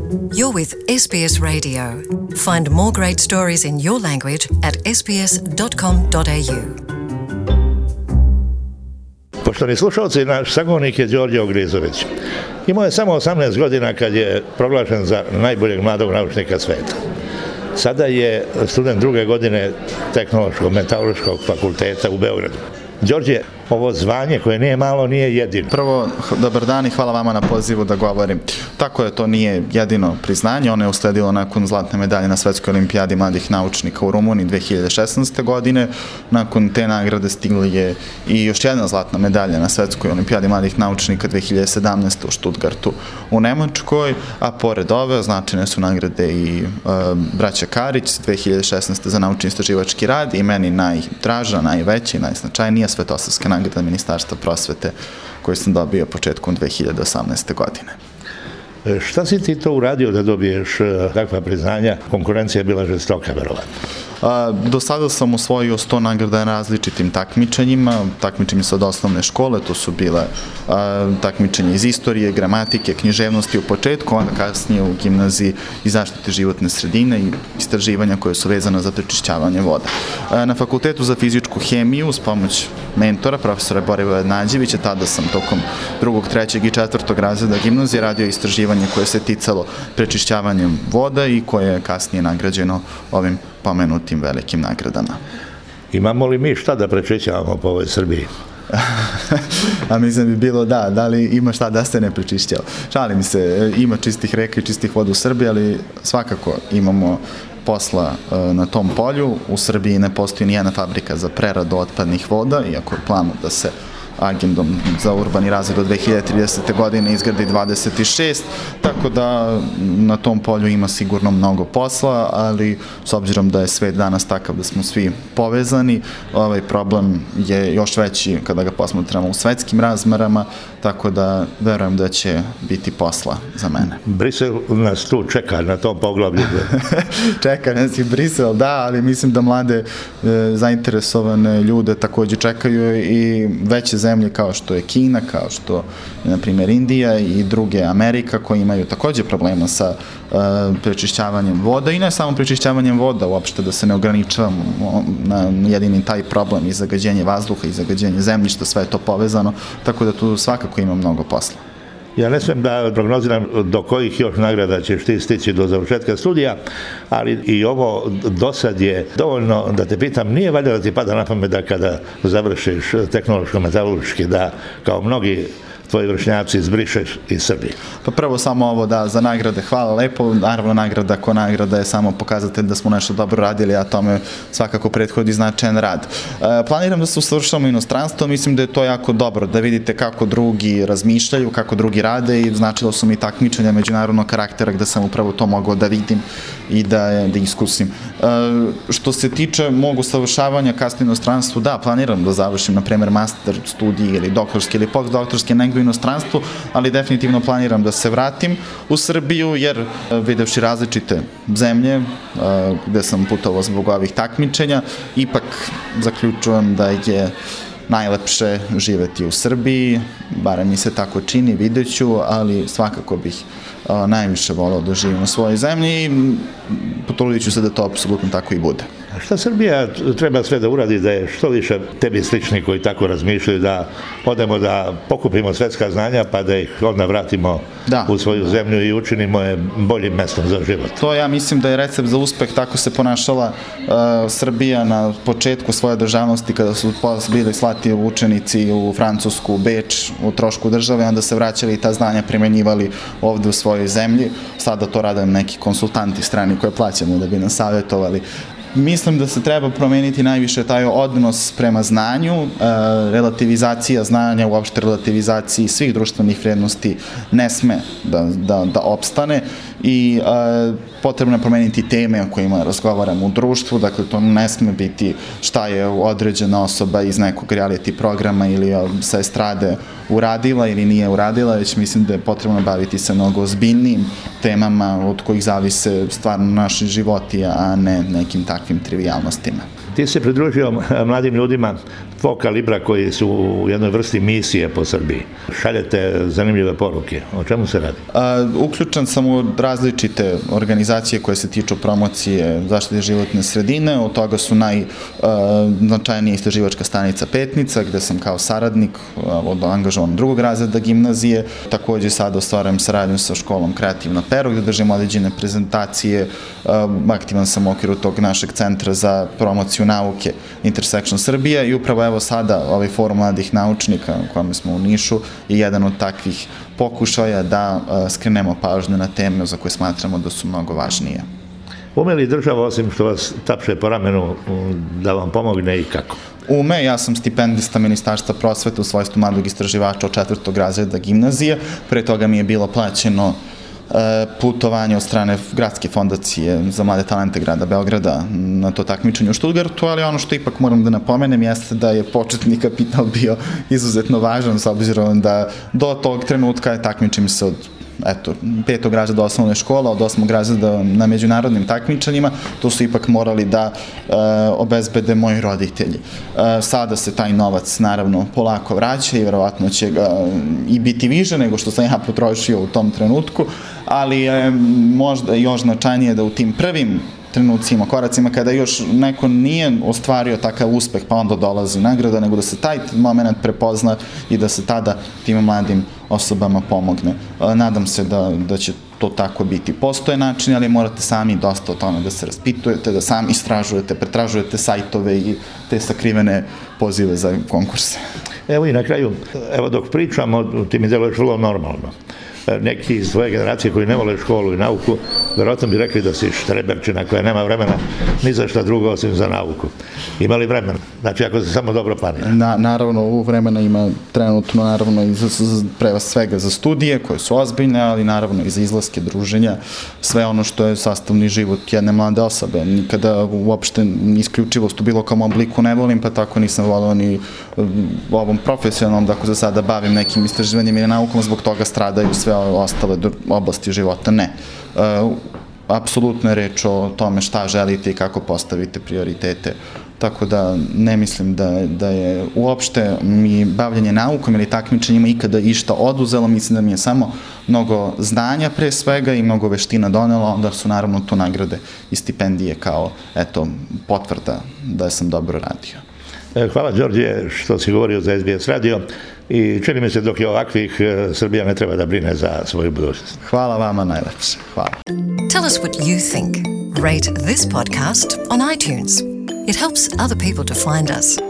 You're with SBS Radio. Find more great stories in your language at sbs.com.au. Poštovani slušalci, naš sagovornik je Đorđe Ogrizović. Imao je samo 18 godina kad je proglašen za najboljeg mladog naučnika sveta. Sada je student druge godine Tehnološko-metalurškog fakulteta u Beogradu. Đorđe, ovo zvanje koje nije malo, nije jedino. Prvo, dobar dan i hvala vama na pozivu da govorim. Tako je, to nije jedino priznanje, ono je usledilo nakon zlatne medalje na Svetskoj olimpijadi mladih naučnika u Rumuniji 2016. godine. Nakon te nagrade stigla je i još jedna zlatna medalja na Svetskoj olimpijadi mladih naučnika 2017. u Stuttgartu u Nemačkoj, a pored ove značajne su nagrade i braća Karić 2016. za naučni istraživački rad i meni najdraža, najveća i najznačajnija Svetosavska nagrada Ministarstva prosvete koju sam dobio početkom 2018. godine. Šta si ti to uradio da dobiješ takva priznanja? Konkurencija je bila žestoka, verovatno. Do sada sam osvojio 100 nagrada na različitim takmičenjima. Takmičenja su od osnovne škole, to su bile takmičenja iz istorije, gramatike, književnosti u početku, onda kasnije u gimnaziji i zaštite životne sredine i istraživanja koje su vezane za prečišćavanje voda. Na Fakultetu za fizičku hemiju uz pomoć mentora, profesora Borivoja Nađevića, tada sam tokom 2., 3. i 4. razreda gimnazije radio istraživanje koje se ticalo prečišćavanjem voda i koje je kasnije nagrađeno ovim pomenutim velikim nagradama. Imamo li mi šta da prečišćavamo po ovoj Srbiji? A mislim bi bilo da li ima šta da se ne prečišćava. Šalim se, ima čistih reka i čistih voda u Srbiji, ali svakako imamo posla na tom polju. U Srbiji ne postoji nijedna fabrika za preradu otpadnih voda, iako je planu da se agendom za urbani razvoj do 2030. godine izgradi 26, tako da na tom polju ima sigurno mnogo posla, ali s obzirom da je svet danas takav da smo svi povezani, ovaj problem je još veći kada ga posmatramo u svetskim razmerama, tako da verujem da će biti posla za mene. Brisel nas tu čeka na tom poglavlju. Čeka nas i Brisel, da, ali mislim da mlade zainteresovane ljude takođe čekaju i veće zemlje kao što je Kina, kao što je, na primjer, Indija i druge Amerika koji imaju takođe problema sa prečišćavanjem voda i ne samo prečišćavanjem voda, uopšte da se ne ograničavamo na jedini taj problem i zagađenje vazduha i zagađenje zemljišta, sve je to povezano, tako da tu svakako ima mnogo posla. Ja ne smijem da prognoziram do kojih još nagrada ćeš ti stići do završetka studija, ali i ovo do sad je dovoljno da te pitam, nije valjda da ti pada na pamet da kada završiš tehnološko-metalurški, da kao mnogi tvoji vršnjaci izbrišeš iz Srbije? Pa prvo samo ovo da za nagrade hvala lepo, naravno nagrada ko nagrada je samo pokazatelj da smo nešto dobro radili, a tome svakako prethodi značajan rad. Planiram da se usavršavam u inostranstvo, mislim da je to jako dobro, da vidite kako drugi razmišljaju, kako drugi rade i značilo su mi takmičenja međunarodnog karaktera gde sam upravo to mogao da vidim i da iskusim. Što se tiče mog usavršavanja kasnije u inostranstvu, da, planiram da završim, na primjer, master studije ili doktorski ili postdoktorski negdje u inostranstvu, ali definitivno planiram da se vratim u Srbiju, jer videvši različite zemlje gde sam putovao zbog ovih takmičenja, ipak zaključujem da je najlepše živeti u Srbiji, barem mi se tako čini, videću, ali svakako bih najviše volao da živim u svojoj zemlji i potrudit ću se da to apsolutno tako i bude. A šta Srbija treba sve da uradi da je što više tebi slični koji tako razmišljaju, da odemo da pokupimo svetska znanja pa da ih onda vratimo u svoju zemlju i učinimo je boljim mestom za život? To ja mislim da je recept za uspeh, tako se ponašala Srbija na početku svoje državnosti kada su bili slati učenici u Francusku, u Beč, u trošku države, onda se vraćali i ta znanja primenjivali ovde u svojoj zemlji. Sada to rade neki konsultanti strani koje plaćamo da bi nas savjetovali. Mislim da se treba promeniti najviše taj odnos prema znanju, relativizacija znanja, uopšte relativizaciji svih društvenih vrijednosti ne sme da opstane i potrebno je promeniti teme o kojima razgovaramo u društvu, dakle to ne sme biti šta je određena osoba iz nekog reality programa ili sa estrade uradila ili nije uradila, već mislim da je potrebno baviti se mnogo ozbiljnijim temama od kojih zavise stvarno naši životi, a ne nekim takvim trivijalnostima. Ti se pridružio mladim ljudima tvog kalibra koji su u jednoj vrsti misije po Srbiji. Šaljete zanimljive poruke. O čemu se radi? Uključen sam u različite organizacije koje se tiču promocije zaštite životne sredine. Od toga su najznačajnija istraživačka stanica Petnica, gde sam kao saradnik angažovan drugog razreda gimnazije. Takođe sada ostvarujem saradnju sa školom Kreativno pero, gde držim određene prezentacije. Aktivan sam u okviru tog našeg centra za promociju nauke Intersection Srbije i upravo evo sada ovaj forum mladih naučnika u kome smo u Nišu je jedan od takvih pokušaja da skrenemo pažnju na teme za koje smatramo da su mnogo važnije. Ume li država, osim što vas tapše po ramenu, da vam pomogne i kako? Ume, ja sam stipendista Ministarstva prosvete u svojstvu mladog istraživača od 4. razreda gimnazije. Pre toga mi je bilo plaćeno putovanje od strane Gradske fondacije za mlade talente grada Beograda na to takmičenje u Stuttgartu, ali ono što ipak moram da napomenem jeste da je početni kapital bio izuzetno važan, s obzirom da do tog trenutka takmičim se od 5. razreda osnovne škole, od 8. razreda na međunarodnim takmičenjima, to su ipak morali da obezbede moji roditelji. Sada se taj novac naravno polako vraća i verovatno će ga i biti više nego što sam ja potrošio u tom trenutku, ali je možda još značajnije da u tim prvim trenucima, koracima, kada još neko nije ostvario takav uspeh, pa onda dolazi nagrada, nego da se taj moment prepozna i da se tada tim mladim osobama pomogne. Nadam se da će to tako biti. Postoje načini, ali morate sami dosta o tome da se raspitujete, da sami istražujete, pretražujete sajtove i te sakrivene pozive za konkurse. Evo i na kraju, dok pričamo, ti mi deluješ vrlo normalno. Neki iz tvoje generacije koji ne vole školu i nauku, verovatno bi rekli da si štreberčina koja nema vremena ni za šta drugo osim za nauku. Ima li vremena? Znači, ako se samo dobro planira. Naravno, ovo vremena ima trenutno, naravno, i pre svega za studije, koje su ozbiljne, ali naravno i za izlaske, druženja, sve ono što je sastavni život jedne mlade osobe. Nikada uopšte isključivost u bilo kom obliku ne volim, pa tako nisam volao ni ovom profesionalnom, da ako za sada bavim nekim istraživanjem i naukom, zbog toga stradaju sve ostale oblasti života. Ne. Apsolutno je reč o tome šta želite i kako postavite prioritete. Tako da ne mislim da je uopšte mi bavljanje naukom ili takmičenjima ikada išta oduzelo. Mislim da mi je samo mnogo znanja pre svega i mnogo veština donelo, onda su naravno tu nagrade i stipendije kao potvrda da sam dobro radio. Hvala, Đorđe, što si govorio za SBS radio i čini mi se dok je ovakvih, Srbija ne treba da brine za svoju budućnost. Hvala vama najlepše. Hvala. Tell us what you think. Rate this podcast on iTunes. It helps other people to find us.